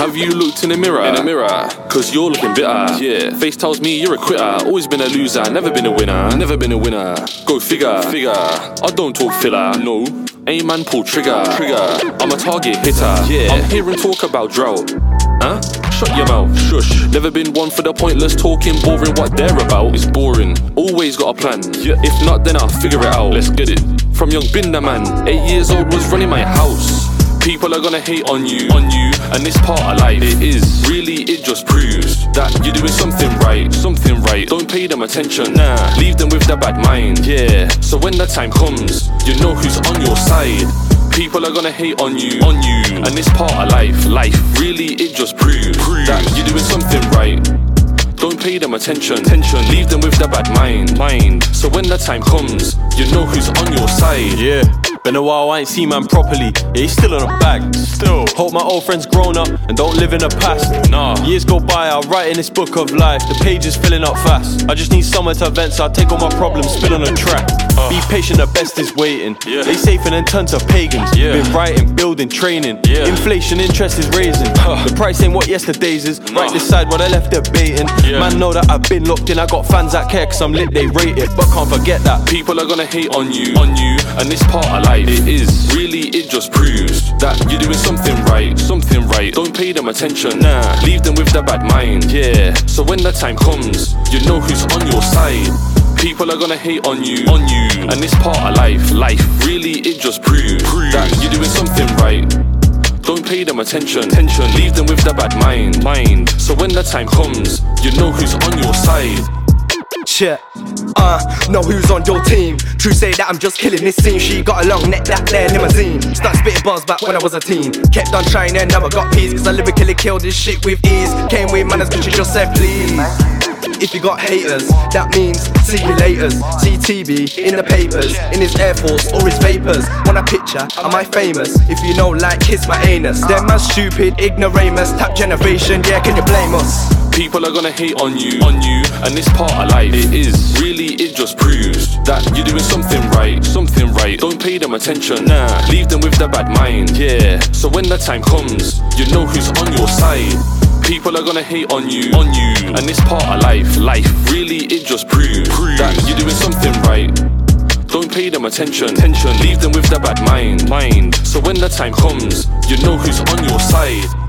Have you looked in the mirror? Cause you're looking bitter. Yeah. Face tells me you're a quitter. Always been a loser, never been a winner. Go figure. I don't talk filler. No. Aim and pull trigger. I'm a target hitter. Yeah. I'm hearing talk about drought. Huh? Shut your mouth. Shush. Never been one for the pointless talking, boring. What they're about is boring. Always got a plan. Yeah. If not, then I'll figure it out. Let's get it. From young bin the man, 8 years old, was running my house. People are gonna hate on you, and this part of life, it is. Really, it just proves that you're doing something right. Don't pay them attention, nah. Leave them with their bad mind, yeah. So when the time comes, you know who's on your side. People are gonna hate on you, and this part of life, really, it just proves that you're doing something right. Don't pay them attention. Leave them with their bad mind. So when the time comes, you know who's on your side. Yeah. Been a while, I ain't seen man properly. Yeah, he's still on a bag. Still. Hope my old friends grown up and don't live in the past. Nah. Years go by, I'll write in this book of life. The page is filling up fast. I just need somewhere to vent, so I take all my problems, spit on a track. Be patient, the best is waiting. Yeah. They safe and then turn to pagans. Yeah. Been writing, building, training. Yeah. Inflation, interest is raising. The price ain't what yesterday's is. Right this side while I left debating. Yeah. Man know that I've been locked in. I got fans that care cause I'm lit, they rate it. But can't forget that people are gonna hate on you, and this part of life, it is. Really, it just proves that you're doing something right. Don't pay them attention, nah. Leave them with their bad mind, yeah. So when the time comes, you know who's on your side. People are gonna hate on you, and this part of life, really, it just proves that you're doing something right. Don't pay them attention. Leave them with their bad mind. So when the time comes, you know who's on your side. Shit. Know who's on your team. True say that I'm just killing this scene. She got a long neck, that there limousine. Start spitting bars back when I was a teen. Kept on trying and never got peace, cause I lyrically killed this shit with ease. Came with manners, but you just said please. If you got haters, that means see you laters. CTB in the papers, in his Air Force or his vapors. Want a picture, am I famous? If you know, like, kiss my anus. Them man stupid, ignoramus, tap generation, yeah, can you blame us? People are gonna hate on you, and this part of life, it is. Really, it just proves that you're doing something right. Don't pay them attention, nah. Leave them with their bad mind, yeah. So when the time comes, you know who's on your side. People are gonna hate on you, and this part of life, really, it just proves that you're doing something right. Don't pay them attention. Leave them with their bad mind. So when the time comes, you know who's on your side.